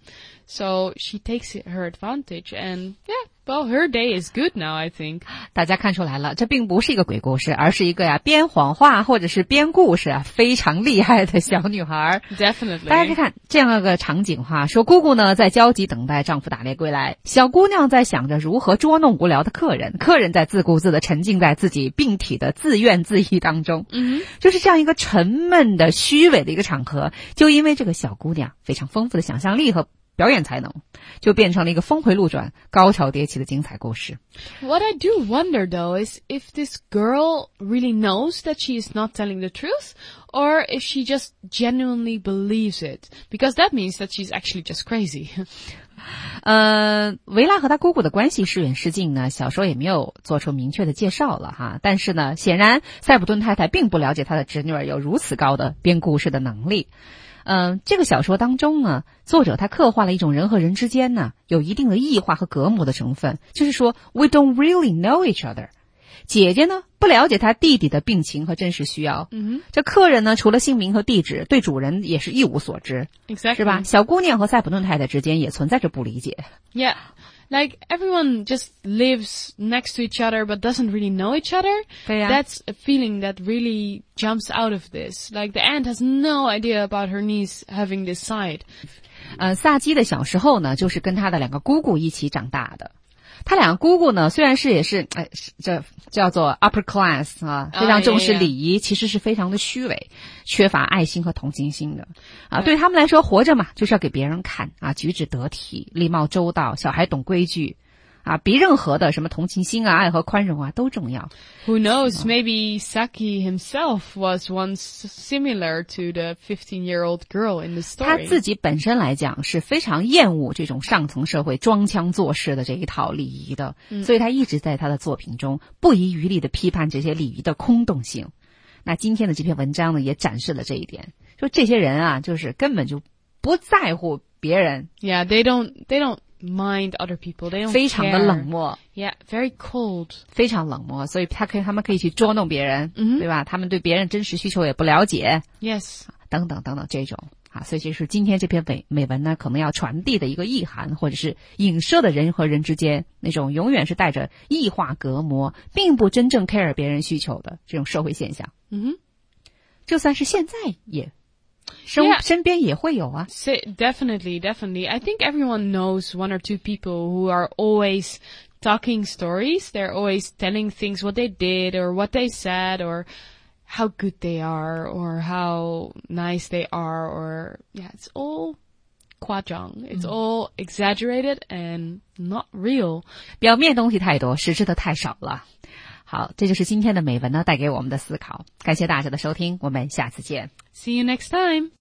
So she takes her advantage, and yeah, well, her day is good now, I think. 大家看出来了，这并不是一个鬼故事，而是一个呀编谎话或者是编故事啊非常厉害的小女孩。 Definitely. 大家可以看这样一个场景哈，说姑姑呢在焦急等待丈夫打猎归来，小姑娘在想着如何捉弄无聊的客人，客人在自顾自的沉浸在自己病体的自怨自艾当中。 嗯， 就是这样一个沉闷的虚伪的一个场合，就因为这个小姑娘非常丰富的想象力和表演才能，就变成了一个峰回路转、高潮迭起的精彩故事。 What I do wonder, though, is if this girl really knows that she is not telling the truth, or if she just genuinely believes it, because that means that she's actually just crazy. 呃，维拉和他姑姑的关系是远是近呢？小说也没有做出明确的介绍了哈。但是呢，显然塞普顿太太并不了解她的侄女儿有如此高的编故事的能力。嗯、呃，这个小说当中呢，作者他刻画了一种人和人之间呢有一定的异化和隔膜的成分，就是说 we don't really know each other。姐姐呢不了解她弟弟的病情和真实需要， 嗯， 这客人呢除了姓名和地址，对主人也是一无所知， Exactly. 是吧？小姑娘和塞普顿太太之间也存在着不理解。 Yeah. Like, everyone just lives next to each other but doesn't really know each other. 对呀。 That's a feeling that really jumps out of this. Like, the aunt has no idea about her niece having this side. 呃，萨基的小时候呢，就是跟他的两个姑姑一起长大的。他两个姑姑呢，虽然是也是，哎，这叫做 upper class 啊，非常重视礼仪， oh, yeah, yeah. 其实是非常的虚伪，缺乏爱心和同情心的。啊，对他们来说，活着嘛，就是要给别人看啊，举止得体，礼貌周到，小孩懂规矩。啊，比任何的什么同情心啊、爱和宽容啊都重要。 Who knows? Maybe Saki himself was once similar to the fifteen-year-old girl in the story. 他自己本身来讲是非常厌恶这种上层社会装腔作势的这一套礼仪的， 嗯、 所以他一直在他的作品中不遗余力地批判这些礼仪的空洞性。那今天的这篇文章呢，也展示了这一点，说这些人啊，就是根本就不在乎别人。 Yeah, they don't, they don't mind other people. They don't 非常的 care. 冷漠 Yeah, very cold. 非常冷漠，所以他可以他们可以去捉弄别人， 嗯对吧？他们对别人真实需求也不了解， Yes. 等等等等这种啊，所以这是今天这篇美美文呢，可能要传递的一个意涵，或者是影射的人和人之间那种永远是带着异化隔膜，并不真正 care 别人需求的这种社会现象。 Mm-hmm. 就算是现在也身 Yeah. 身边也会有啊。 Say, definitely, definitely. I think everyone knows one or two people who are always talking stories. They're always telling things what they did or what they said or how good they are or how nice they are or yeah, it's all 과장. It's all exaggerated and not real. 表面东西太多，实质的太少了。好，这就是今天的美文呢带给我们的思考。感谢大家的收听，我们下次见。 See you next time.